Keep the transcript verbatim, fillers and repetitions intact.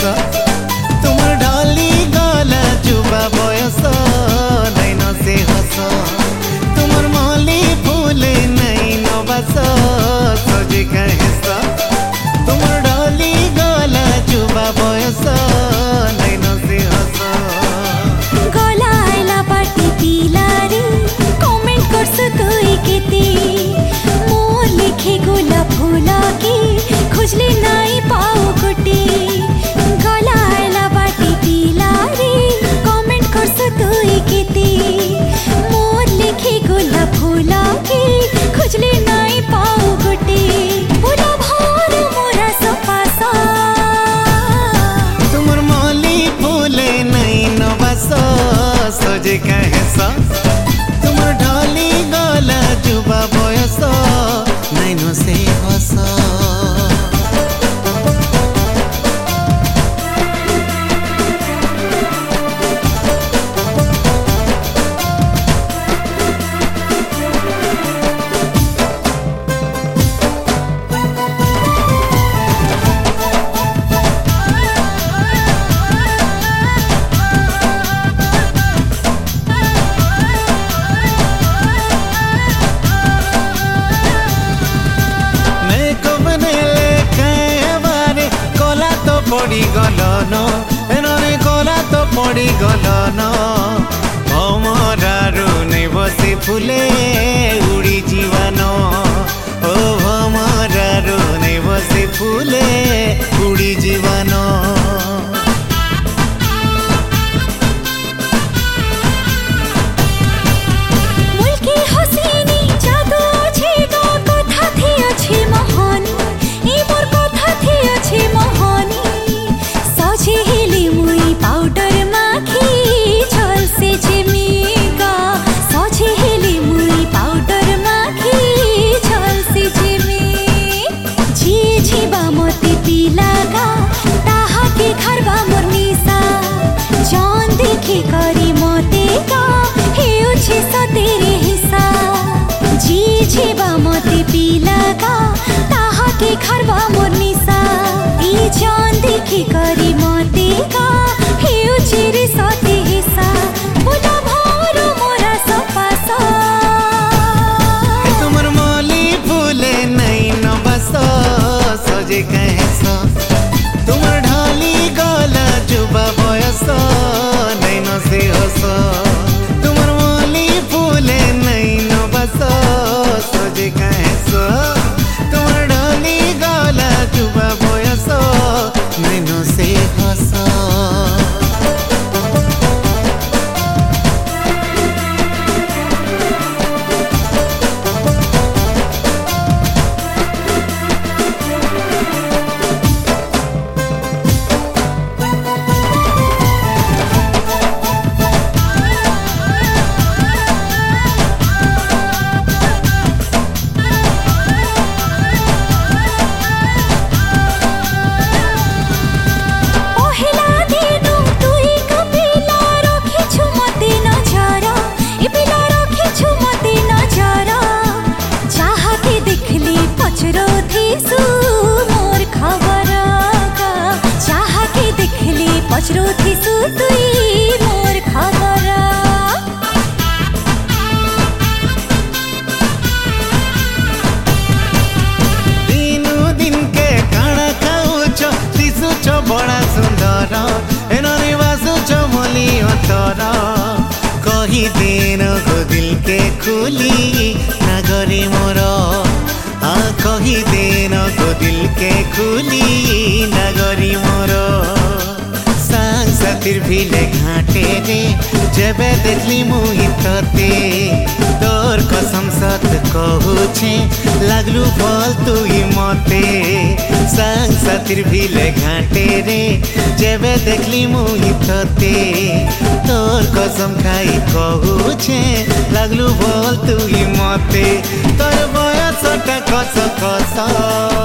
तुमर ढाली गला जुबा बयस नैन से हस तुमर माली फूले नैन बस सजे कहेस तुमर ढाली गला जुबा बयस नैन से हस गला आइला पाटी पीला रे कमेंट करस तुई केते मोर लिखे गोला फूला के खोजले नाई पाओ गुटी गला आइला पाटी पीला रे कमेंट करस तुई केते मोर लिखे गोला फूला के खोजले नाई पाओ गुटी पूरा भर मोरा सपासा तुमर माली फूले नैन बस सजे कहेस तुमर ढाली गला जुबा बयस नैन से हस पड़ी गलन एनरे कला तो पड़ी गलन भमरारू नहीं बसी फुले उड़ी जीवन ओ भमरारू नहीं बसी फुले उड़ी जीवन करी मते का हेउछि सतेरे हिस्सा जी जीवा मते पीला का ताहा के खरबा मोर निसा ई जान देखी करी मते का हेउछि रे सते हिस्सा बुला भर मोरा सपासा तुमर माली फूले नैन बस सजे कहेस तुमर ढाली गला जुबा बयस नैन से हस तुमर माली फूले नैन बस सजे कहेस तुमर ढाली गला जुबा बयस नैन से हस पचरो थिसु तुई मोर खबरा दिनु दिन के काना खाउछ थिसु छ बड़ा सुंदर एनरे वासु छ मोली अंतर कही दिन को दिल के खुली नगरी मोर आ कही दिन को दिल के खुली नगरी मोर साथिर भिले घाटे रे जेबे देखली मुही तते तोर कसम सत कहूछे लागलू फल तुई मते संग साथिर भिले घाटे रे जेबे देखली मुही तते तोर कसम खाई कहूछे लागलू फल तुई मते तोर बयसटा कस कस